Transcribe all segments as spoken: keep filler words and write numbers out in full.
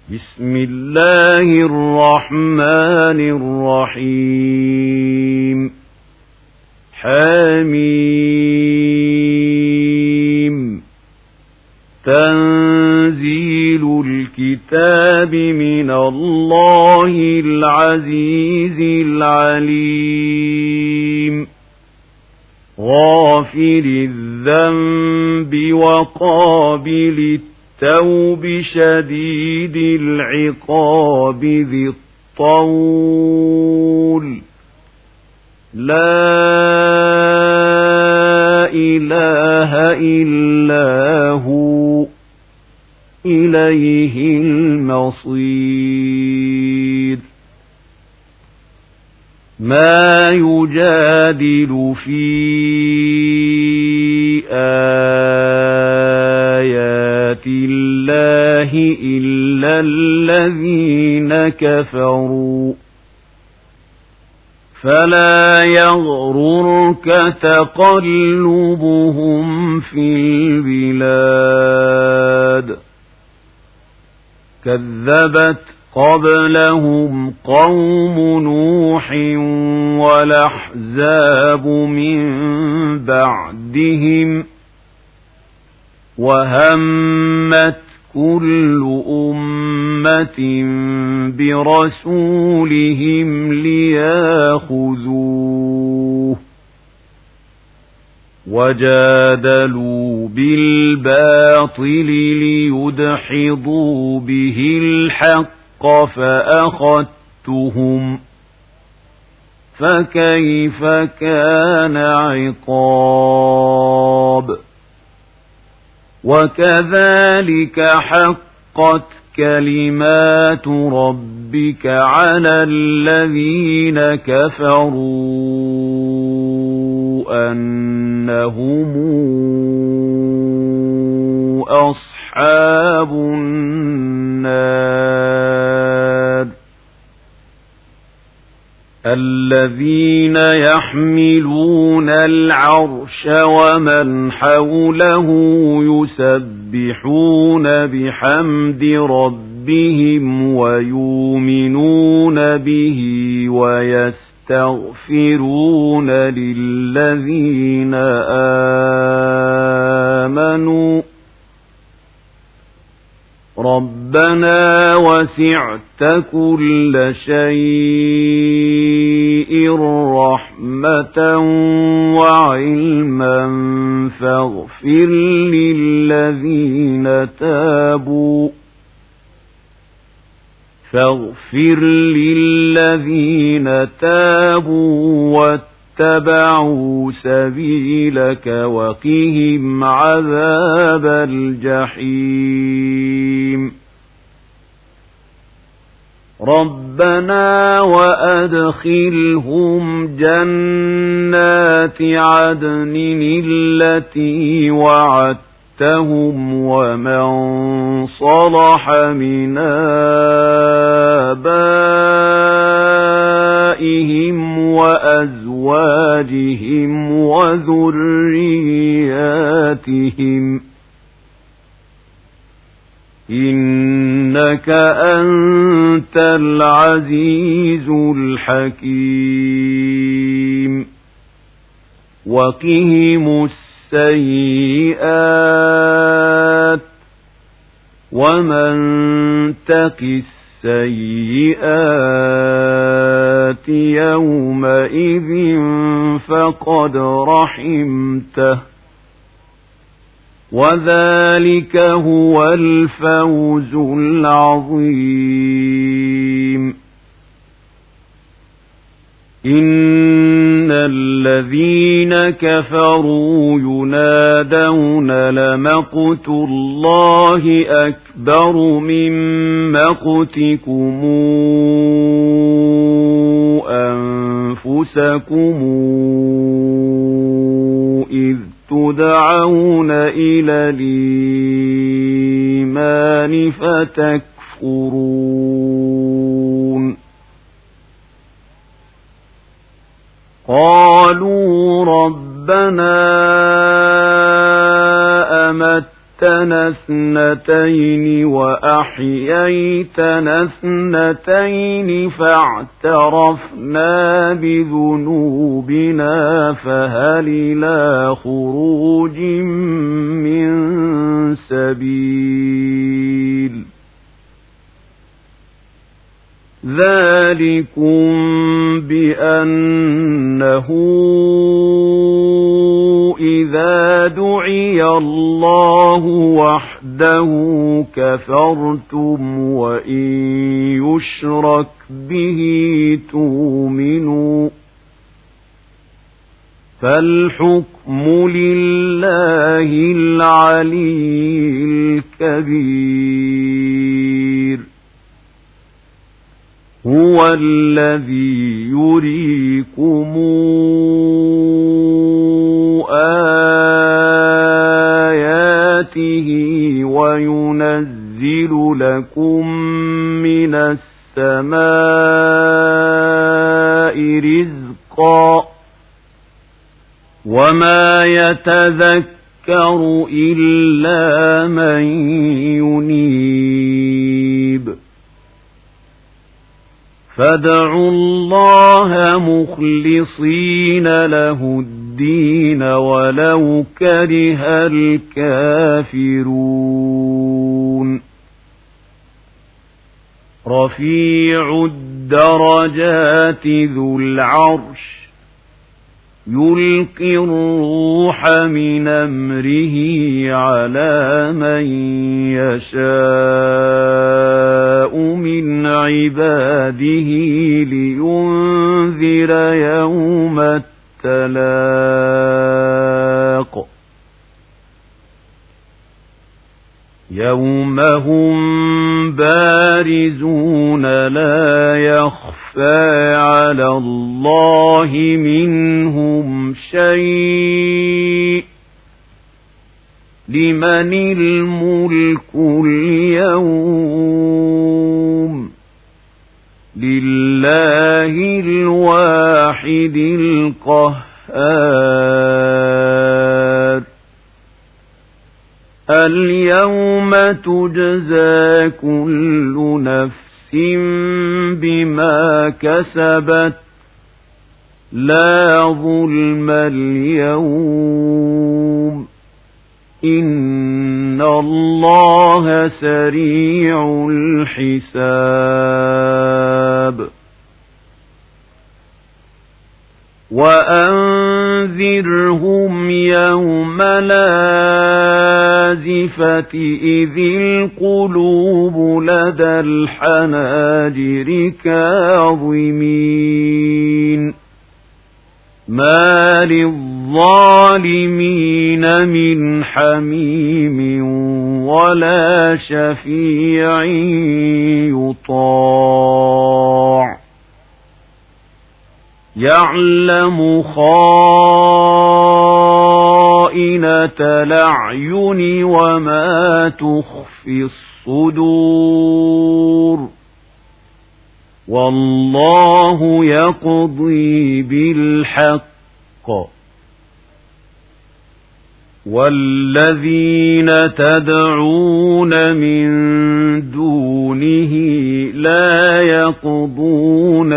بسم الله الرحمن الرحيم حميم تنزيل الكتاب من الله العزيز العليم غافر الذنب وقابل التوب شديد العقاب ذي الطول لا إله إلا هو إليه المصير ما يجادل في آيات الله إلا الذين كفروا فلا يغررك تقلبهم في البلاد كذبت قبلهم قوم نوح والأحزاب من بعدهم وهمت كل أمة برسولهم ليأخذوه وجادلوا بالباطل ليدحضوا به الحق فأخذتهم فكيف كان عقاب وكذلك حقت كلمات ربك على الذين كفروا أنهم أصحاب النار الذين يحملون العرش ومن حوله يسبحون بحمد ربهم ويؤمنون به ويستغفرون للذين آمنوا ربنا وسعت كل شيء رحمة وعلما فاغفر للذين تابوا فاغفر للذين تابوا واتبعوا سبيلك وقهم عذاب الجحيم ربنا وأدخلهم جنات عدن التي وعدتهم ومن صلح من آبائهم وأزواجهم وذرياتهم إنك أنت العزيز الحكيم وقهم السيئات ومن تق السيئات يومئذ فقد رحمته وذلك هو الفوز العظيم إن الذين كفروا ينادون لمقت الله أكبر من مقتكم أنفسكم إذ تدعون إلى الإيمان فتكفرون قالوا ربنا أمت أمتنا اثنتين وأحييتنا اثنتين فاعترفنا بذنوبنا فهل إلى خروج من سبيل ذلكم بأنه إذا دعي الله وحده كفرتم وإن يشرك به تؤمنوا فالحكم لله العلي الكبير هو الذي يريكم آياته وينزل لكم من السماء رزقا وما يتذكر إلا من ينيب فادعوا الله مخلصين له الدين ولو كره الكافرون رفيع الدرجات ذو العرش يلقي الروح من أمره على من يشاء من عباده لينذر يوم التلاق يوم هم بارزون لا يخفى على الله منهم شيء لمن الملك اليوم لله الواحد القهار اليوم تجزى كل نفس بما كسبت لا ظلم اليوم إن الله سريع الحساب وأنذرهم يوم الآزفة إذ القلوب لدى الحناجر كاظمين ما للظالمين من حميم ولا شفيع يطاع يعلم خائنة الأعين وما تخفي الصدور والله يقضي بالحق والذين تدعون من دونه لا يقضون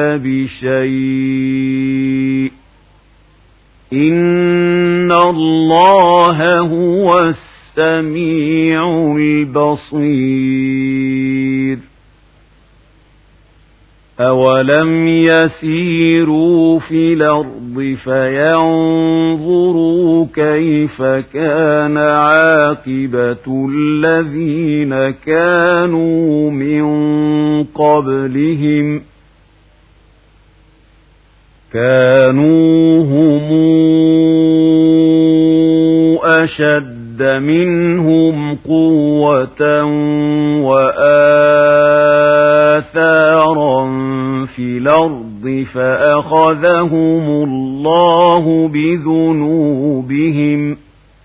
بشيء إن الله هو السميع البصير أولم يسيروا في الأرض فينظروا كيف كان عاقبة الذين كانوا من قبلهم كانوا هم أشد منهم قوة وآثارا في الأرض فأخذهم الله بذنوبهم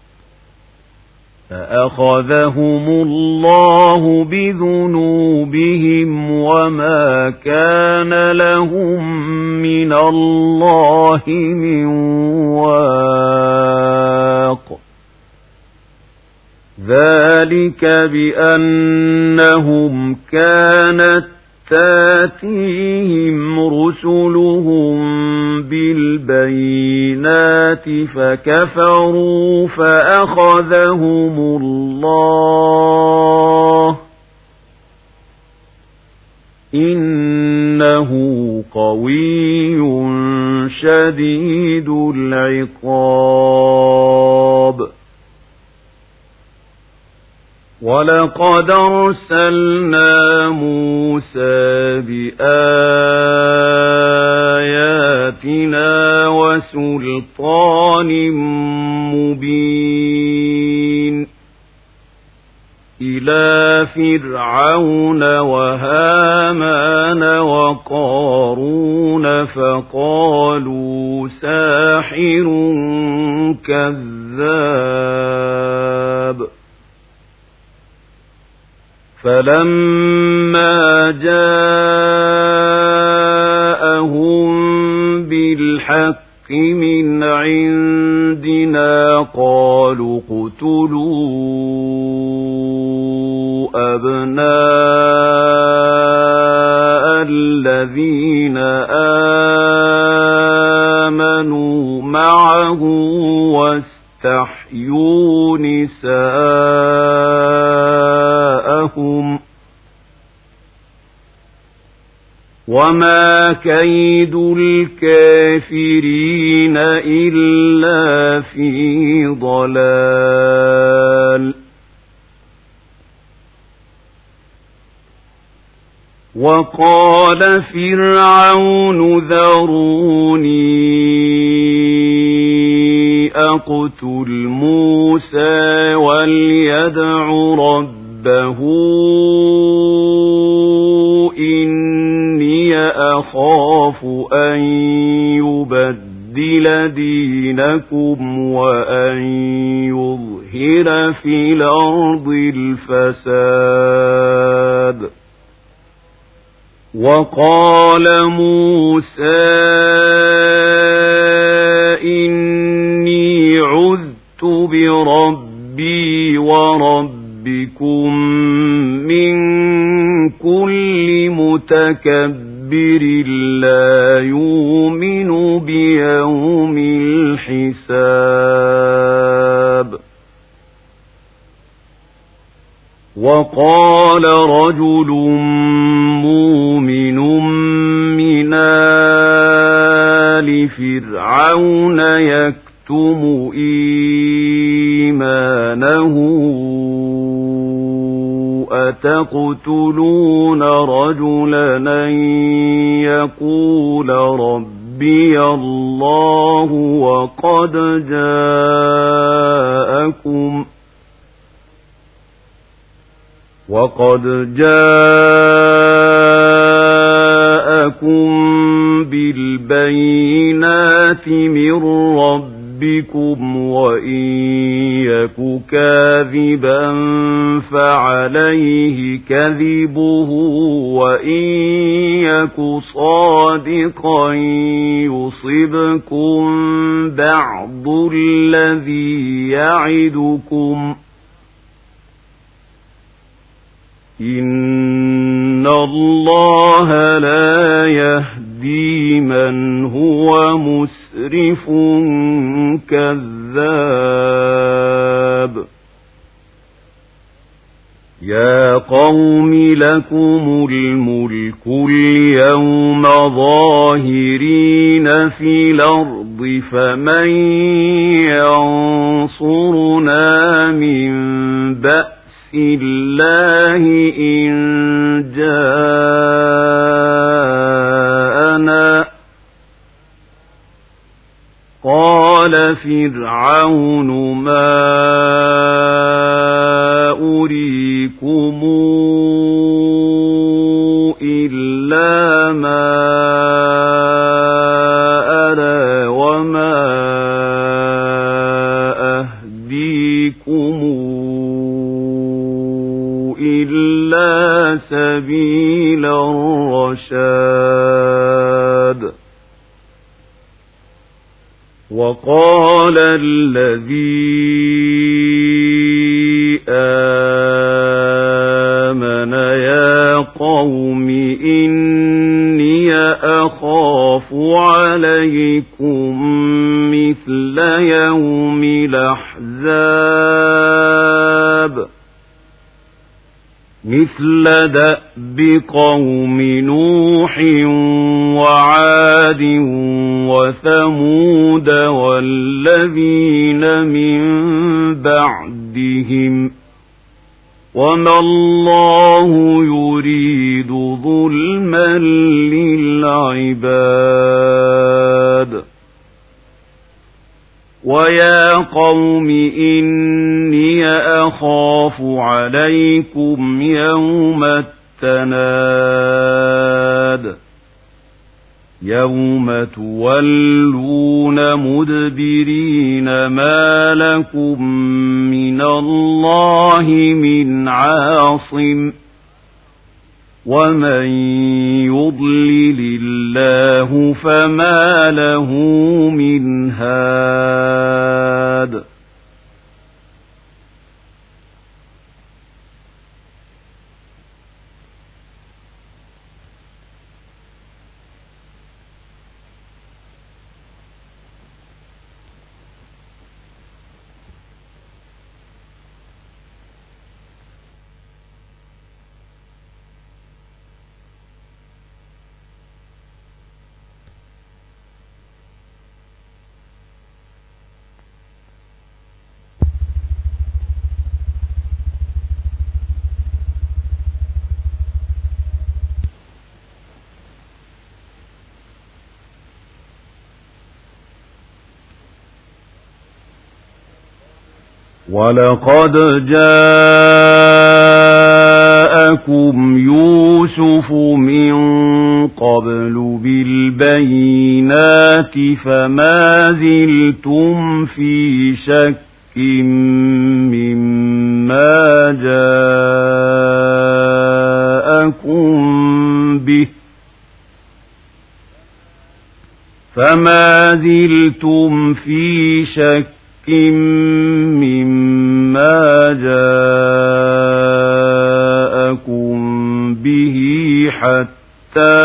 فأخذهم الله بذنوبهم وما كان لهم من الله من واق ذلك بأنهم كانت تاتيهم رسلهم بالبينات فكفروا فأخذهم الله إنه قوي شديد العقاب ولقد أرسلنا موسى بآياتنا وسلطان مبين إلى فرعون وهامان وقارون فقالوا ساحر كذاب فلما جاءهم بالحق من عندنا قالوا اقتلوا أبناء الذين آمنوا معه واستحيوا نساءهم وما كيد الكافرين إلا في ضلال وقال فرعون ذروني أقتل موسى وليدع ربه إني أخاف أن يبدل دينكم وأن يظهر في الأرض الفساد وقال موسى إني عذت بربي وربكم من كل متكبر لا يؤمن بيوم الحساب وقال رجل مؤمن من آل فرعون يكتم إيمانه أتقتلون رجلا أن يقول ربي الله وقد جاءكم وقد جاءكم بالبينات من ربكم وإن يك كاذبا فعليه كذبه وإن يك صادقا يصبكم بعض الذي يعدكم إن الله لا يهدي من هو مسرف كذاب يا قوم لكم الملك اليوم ظاهرين في الأرض فمن ينصرنا من بأس الله إن جاءنا قال فرعون ما أريكم إلا ما أرى وما أهديكم إلا سبيل الرشاد وقال الذي قوم إني أخاف عليكم مثل يوم الأحزاب مثل دأب قوم نوح وعاد وثمود والذين من بعدهم وما الله يريد ظلما للعباد ويا قوم إني أخاف عليكم يوم التناد يوم تولون مدبرين ما لكم من الله من عاصم ومن يضلل الله فما له من هاد ولقد جاءكم يوسف من قبل بالبينات فما زلتم في شك مما جاءكم به فما زلتم في شك مما جاءكم به حتى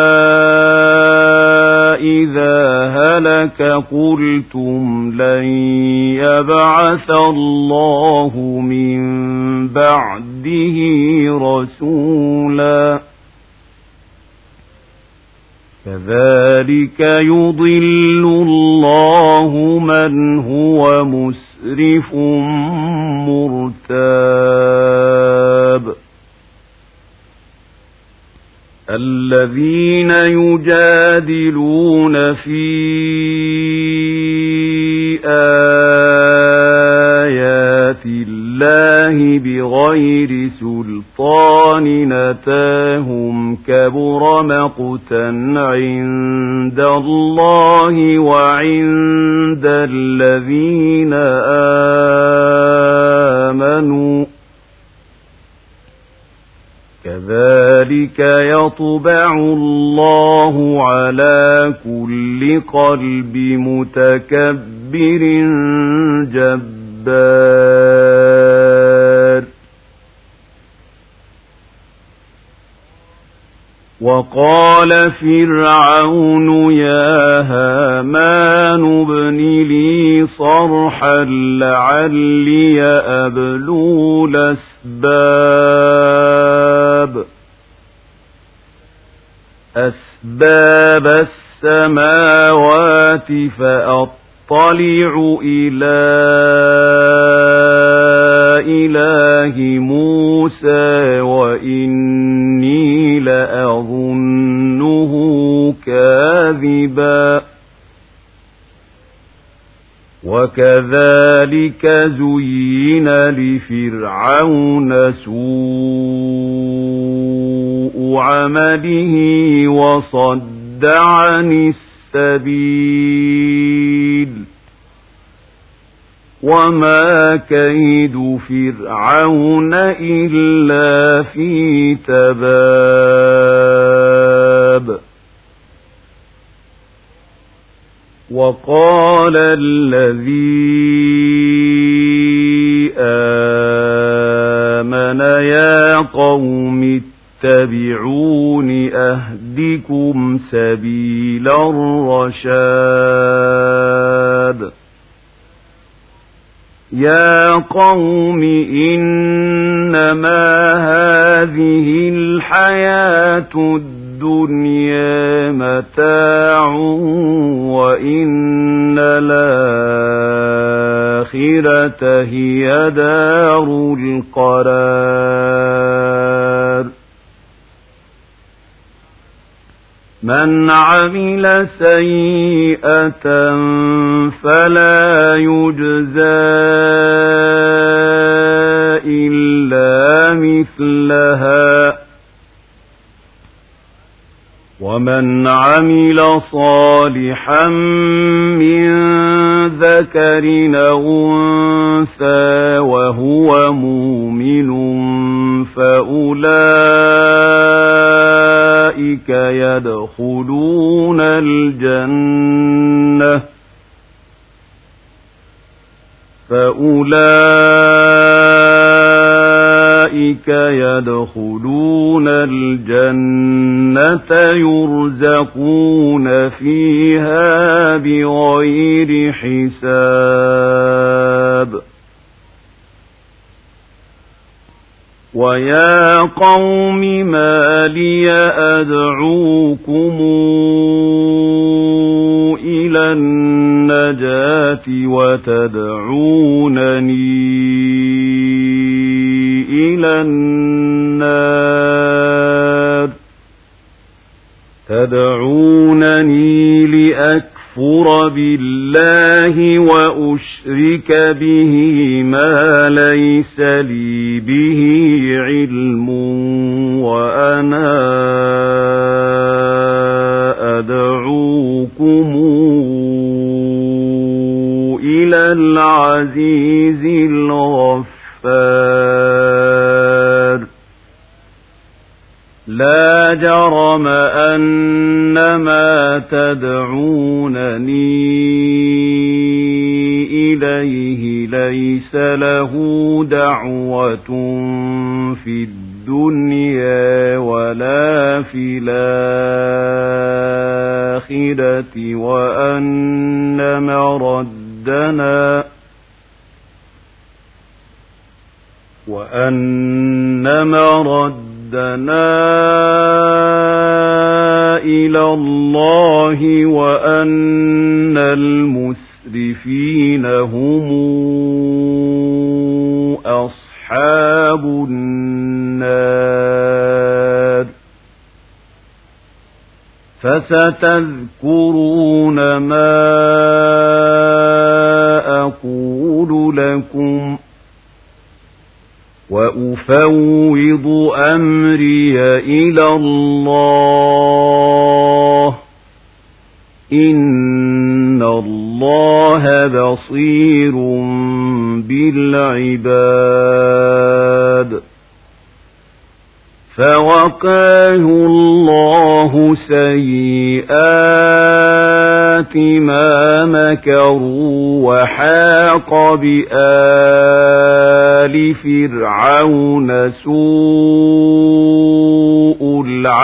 إذا هلك قلتم لن يبعث الله من بعده رسولا كذلك يضل الله من هو مسرف مرتاب الذين يجادلون في آيات الله بغير سلطان أتاهم كبر مقتا عند الله وعند الذين آمنوا كذلك يطبع الله على كل قلب متكبر جبار وقال فرعون يا هامان ابن لي صرحا لعلي أبلغ الأسباب أسباب السماوات فأطلع إلى إله موسى وإني لأظنه كاذبا وكذلك زين لفرعون سوء عمله وصد عن السبيل وما كيد فرعون إلا في تباب وقال الذي آمن يا قوم فاتبعون أهدكم سبيل الرشاد يا قوم إنما هذه الحياة الدنيا متاع وإن الآخرة هي دار القرار من عمل سيئة فلا يجزى إلا مثلها ومن عمل صالحا من ذكر أو أنثى وهو مؤمن فأولئك يدخلون الجنة فأولئك يدخلون الجنة يرزقون فيها بغير حساب ويا قوم ما لي أدعوكم إلى النجاة وتدعونني إلى النار تدعونني لأكفر بالله وأشرك به ما ليس لي به علم وأنا أدعوكم إلى العزيز الغفار لا جرم أن ما تدعونني إليه ليس له دعوة في الدنيا ولا في الآخرة وأن مردنا وأن مردنا إلى الله وأن المسرفين هم أصحاب النار فستذكرون ما أقول لكم وأفوض أمري إلى الله إن الله بصير بالعباد فوقاه الله سيئات ما مكروا وحاق بآل فرعون سوء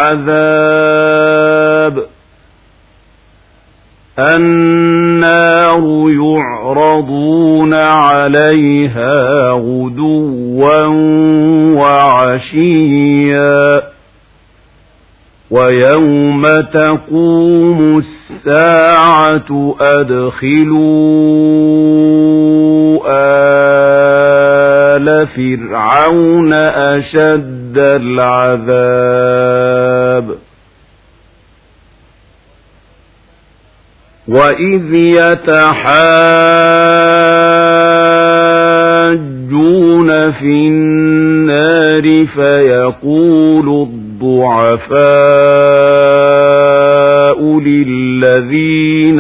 العذاب النار يعرضون عليها غدوا وعشيا ويوم تقوم الساعة أدخلوا آل فرعون أشد العذاب وإذ يتحاجون في النار فيقول الضعفاء للذين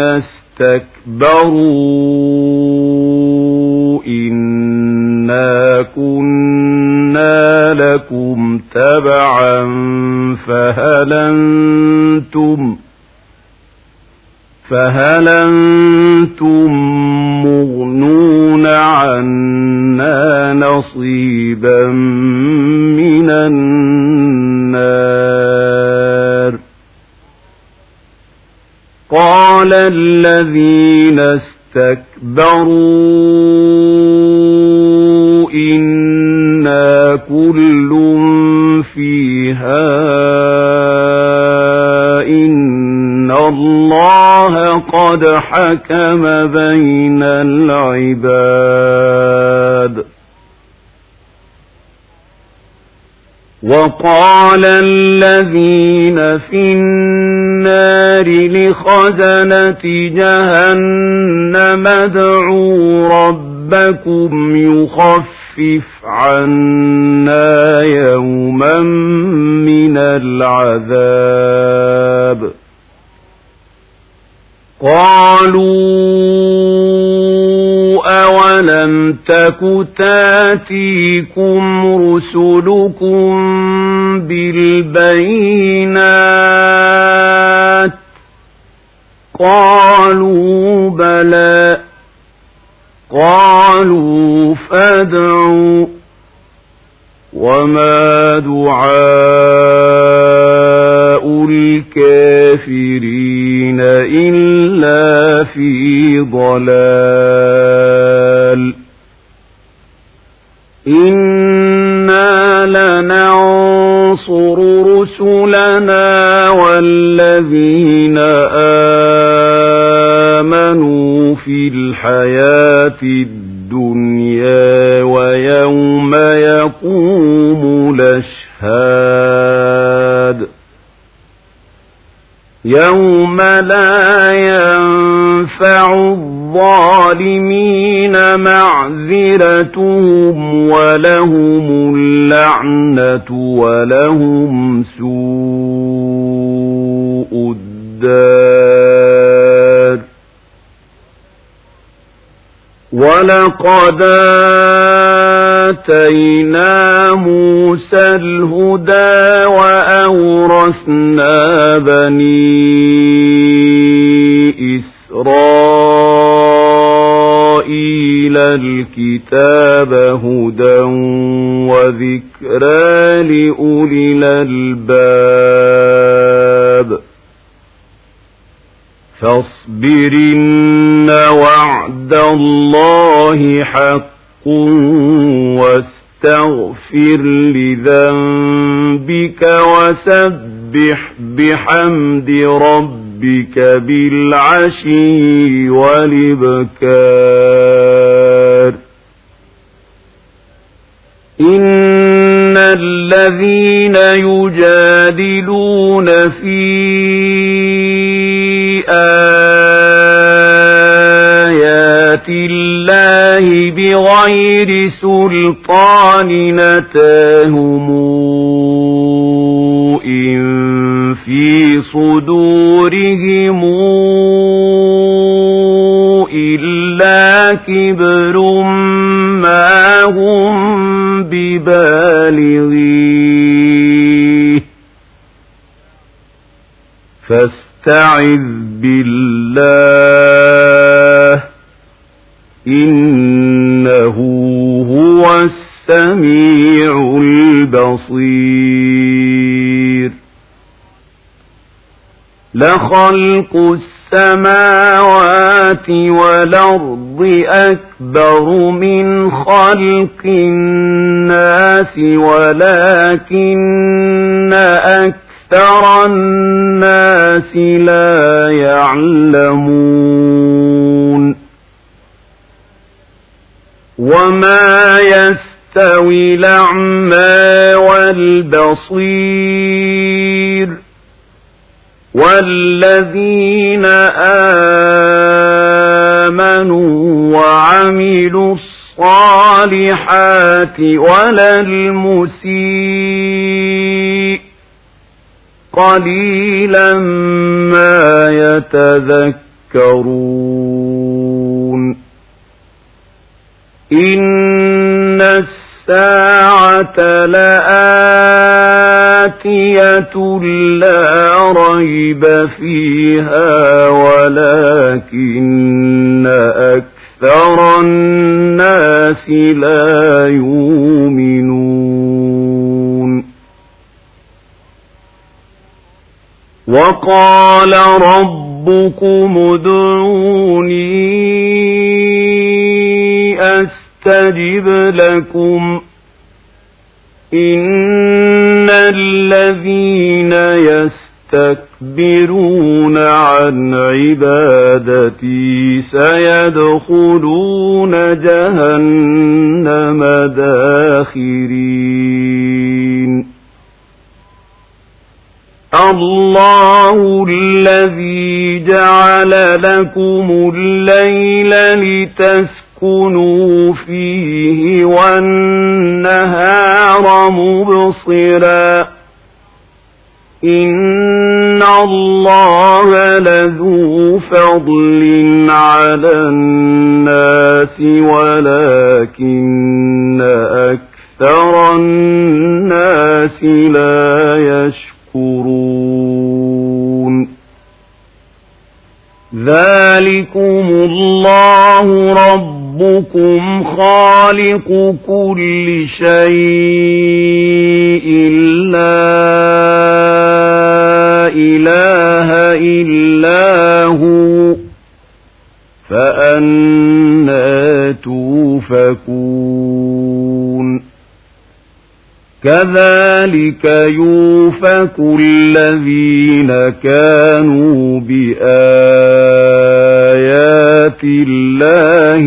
استكبروا إنا كنا لكم تبعا فهل أنتم فهل أنتم مغنون عنا نصيبا من النار وقال الذين استكبروا إنا كل فيها إن الله قد حكم بين العباد. وقال الذين في النار لخزنة جهنم ادعوا ربكم يخفف عنا يوما من العذاب. قالوا أولم تك تاتيكم رسلكم بالبينات قالوا بلى قالوا فادعوا وما دعاء الكافرين إلا في ضلال. إنا لننصر رسلنا والذين آمنوا في الحياة الدنيا ويوم يقوم الأشهاد يوم لا ينفع الظالمين معذرتهم ولهم اللعنة ولهم سوء الدار. ولقد آتينا موسى الهدى وأورثنا بني إسرائيل الكتاب هدى وذكرى لأولي الألباب. فاصبرن وعد الله حق واستغفر لذنبك وسبح بحمد ربك بالعشي والإبكار. إن الذين يجادلون في آيات الله بغير سلطان أتاهم إن في صدورهم إلا كبر ما هم ببالغيه فاستعذ بالله إنه هو السميع البصير. لخلق السماوات والأرض أكبر من خلق الناس ولكن أكثر الناس لا يعلمون. وما يستوي الأعمى والبصير والذين آمنوا وعملوا الصالحات ولا المسيء قليلا ما يتذكرون. إن الساعة لآتية لا ريب فيها ولكن أكثر الناس لا يؤمنون. وقال رب ربكم ادعوني أستجب لكم إن الذين يستكبرون عن عبادتي سيدخلون جهنم داخرين الله الذي جعل لكم الليل لتسكنوا فيه والنهار مبصرا إن الله لذو فضل على الناس ولكن أكثر الناس لا يشكرون ذلكم الله ربكم خالق كل شيء لا إله إلا هو فأنى توفكون كذلك يوفك الذين كانوا بآيات الله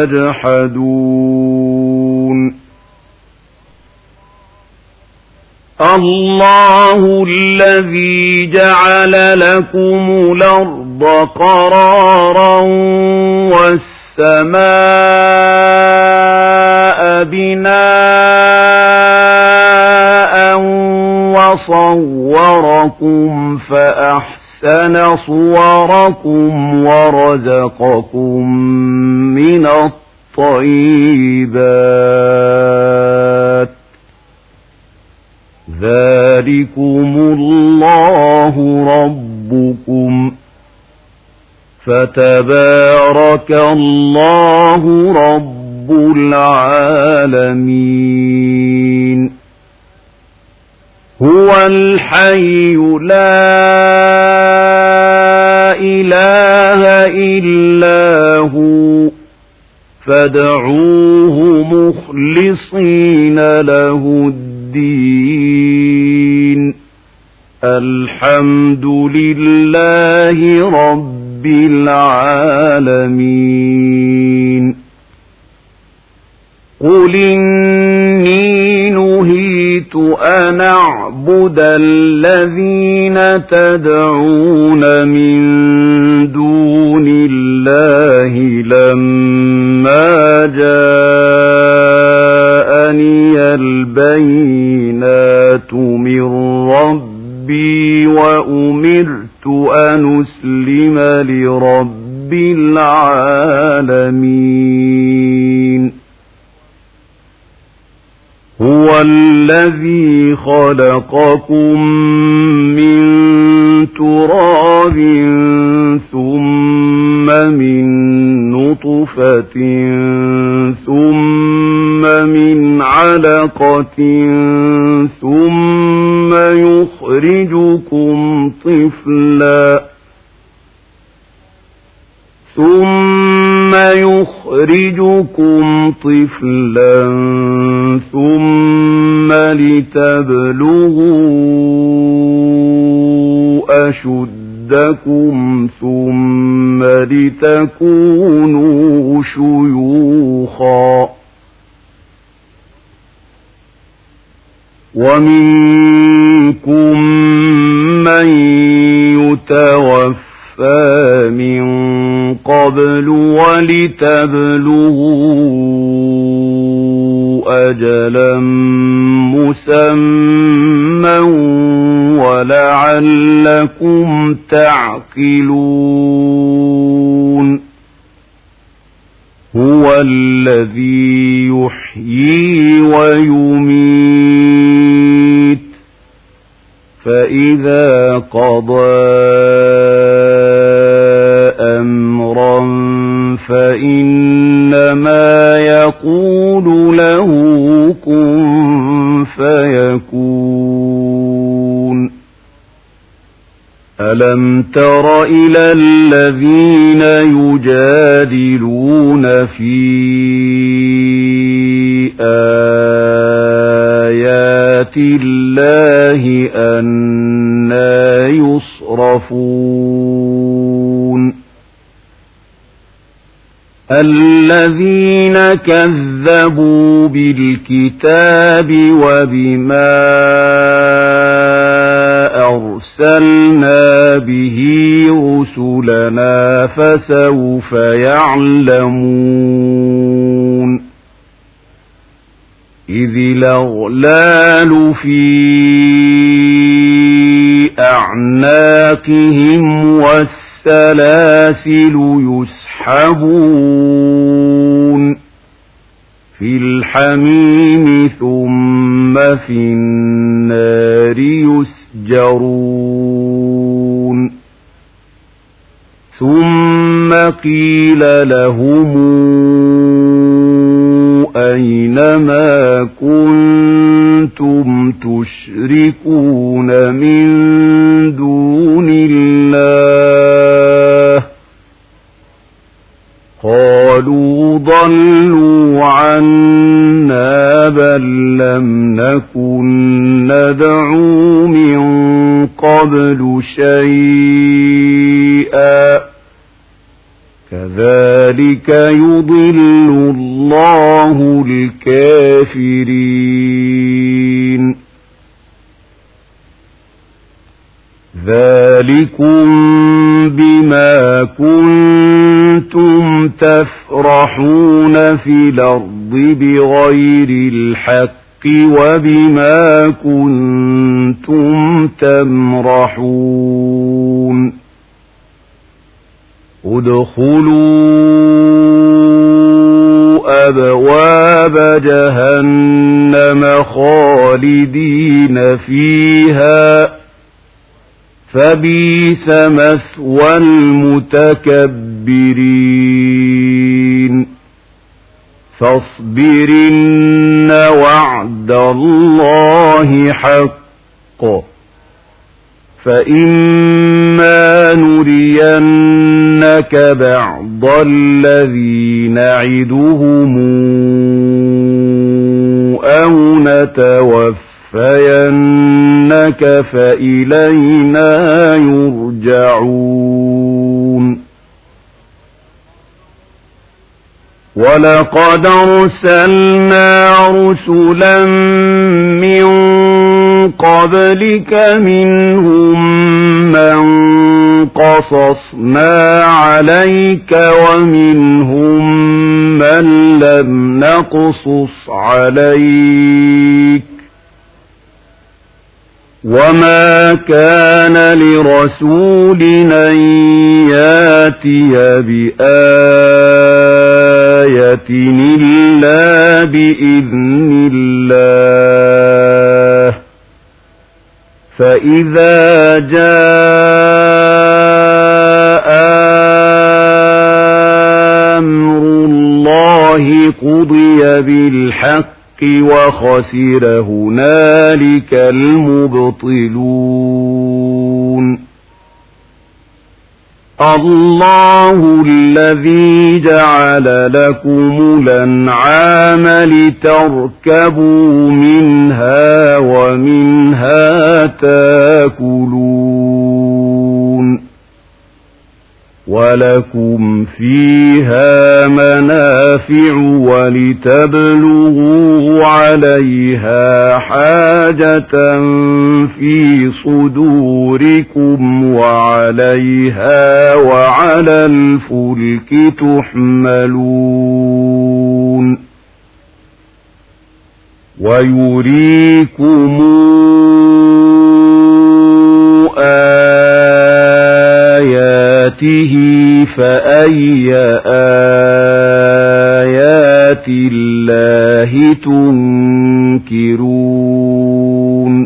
يجحدون الله الذي جعل لكم الأرض قرارا والسماء بناء وصوركم فأحسن صوركم ورزقكم من الطيبات ذلكم الله ربكم فتبارك الله رب العالمين هو الحي لا إله إلا هو فادعوه مخلصين له الدين الحمد لله رب العالمين قل إني نهيت أن أعبد الذين تدعون من دون الله لما جاءني البينات من ربي وأمرت أن أسلم لرب العالمين هو الذي خلقكم من تراب ثم من نطفة ثم من علقة ثم يخرجكم طفلا ثم يخرجكم طفلا ثم لتبلغوا أشدكم ثم لتكونوا شيوخا ومنكم من يتوفى من قبل ولتبلغوا أجلا مسمى ولعلكم تعقلون هو الذي يحيي ويميت فإذا قضى أمرا فإنما يقول له كن فيكون ألم تر إلى الذين يجادلون في آيات الله أنى يصرفون الذين كذبوا بالكتاب وبما أرسلنا به رسلنا فسوف يعلمون إذ الأغلال في أعناقهم والسلاسل يسحبون في الحميم ثم في النار يسجرون ثم قيل لهم أين ما كنتم تشركون من دون الله قالوا ضلوا عنا بل لم نكن ندعو من قبل شيئا كذلك يضل الله الكافرين ذلكم بما كنتم تفرحون في الأرض بغير الحق وبما كنتم تمرحون ادخلوا أبواب جهنم خالدين فيها فبئس مثوى المتكبرين فاصبرن وعد الله حق فإما نرينك بعض الذي نعدهم أو نتوفينك فإلينا يرجعون ولقد أرسلنا رسلا من قبلك منهم من قصصنا عليك ومنهم من لم نقصص عليك وما كان لرسول أن ياتي بآية إلا بإذن الله فإذا جاء أمر الله قضي بالحق وخسر هنالك المبطلون الله الذي جعل لكم الأنعام لتركبوا منها ومنها تاكلون ولكم فيها منافع ولتبلغوا عليها حاجة في صدوركم وعليها وعلى الفلك تحملون ويريكم آياته فأي آيات الله تنكرون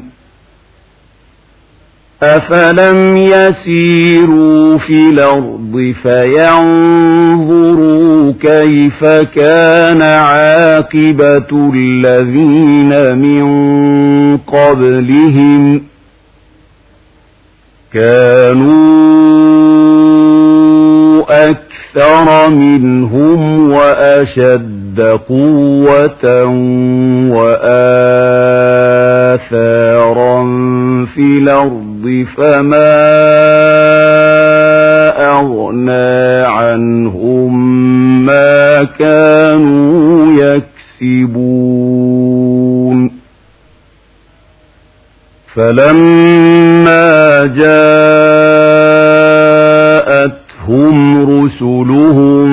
أفلم يسيروا في الأرض فينظروا كيف كان عاقبة الذين من قبلهم كانوا أكثر منهم وأشد قوة وآثارا في الأرض فما أغنى عنهم ما كانوا يكسبون فلما جاءتهم رسلهم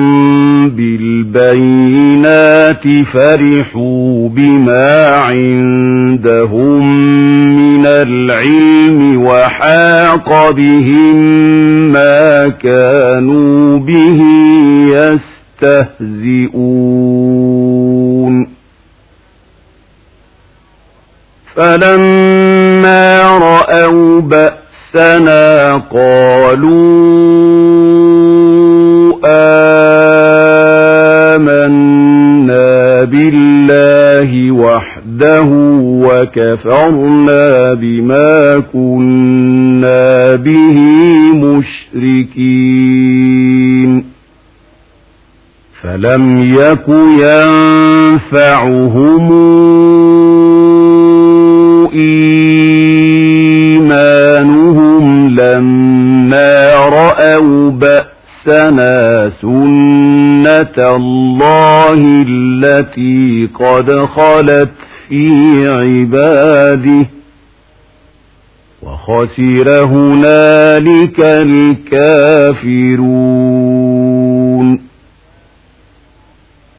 بالبينات فرحوا بما عندهم من العلم وحاق بهم ما كانوا به يستهزئون فلما رأوا بأسنا قالوا آمنا بالله وحده وكفرنا بما كنا به مشركين فلم يك ينفعهم إيمانهم لما رأوا بأسنا سنة الله التي قد خلت في عباده وخسر هنالك الكافرون